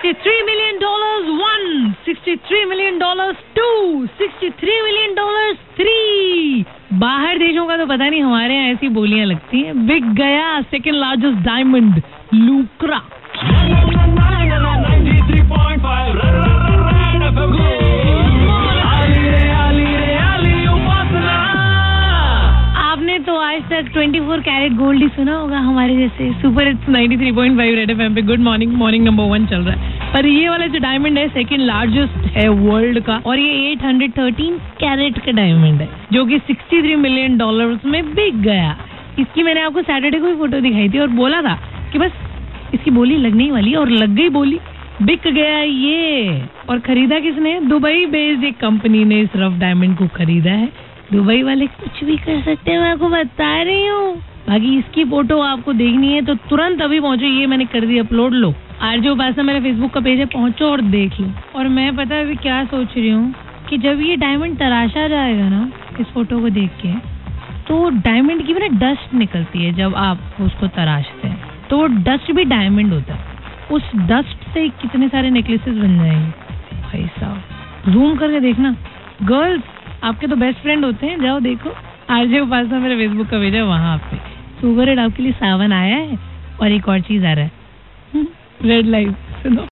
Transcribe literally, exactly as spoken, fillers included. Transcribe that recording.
sixty-three million dollars one, sixty-three million dollars two, sixty-three million dollars three. बाहर देशों का तो पता नहीं, हमारे यहाँ ऐसी बोलियां लगती हैं. बिक गया सेकेंड लार्जेस्ट डायमंड लूक्रा. आपने तो आज तक चौबीस कैरेट गोल्ड ही सुना होगा हमारे जैसे. सुपर हिट्स तिरानवे पॉइंट फाइव रेड एफएम पे good morning morning number one चल रहा है. पर ये वाला जो डायमंड है सेकंड लार्जेस्ट है वर्ल्ड का, और ये आठ सौ तेरह कैरेट का डायमंड है जो कि तिरसठ मिलियन डॉलर्स में बिक गया. इसकी मैंने आपको सैटरडे को भी फोटो दिखाई थी और बोला था कि बस इसकी बोली लगने ही वाली है, और लग गई बोली. बिक गया ये. और खरीदा किसने? दुबई बेस्ड एक कंपनी ने इस रफ डायमंड को खरीदा है. दुबई वाले कुछ भी कर सकते हैं, मैं आपको बता रही हूँ. बाकी इसकी फोटो आपको देखनी है तो तुरंत अभी पहुंचो. ये मैंने कर दी अपलोड. लो आरजे उपासना मेरा फेसबुक का पेज है, पहुंचो और देख लो. और मैं पता अभी क्या सोच रही हूँ कि जब ये डायमंड तराशा जाएगा ना इस फोटो को देख के, तो डायमंड की भी ना डस्ट निकलती है जब आप उसको तराशते हैं, तो वो डस्ट भी डायमंड होता है. उस डस्ट से कितने सारे नेकलेसेस बन जाएंगे भाई साहब. जूम करके देखना. गर्ल्स आपके तो बेस्ट फ्रेंड होते हैं, जाओ देखो. आरजे उपासना मेरा फेसबुक का पेज है, वहां पे सुपर हिट आपके लिए सावन आया है. और एक और चीज आ रहा है, रेड लाइट सुनो.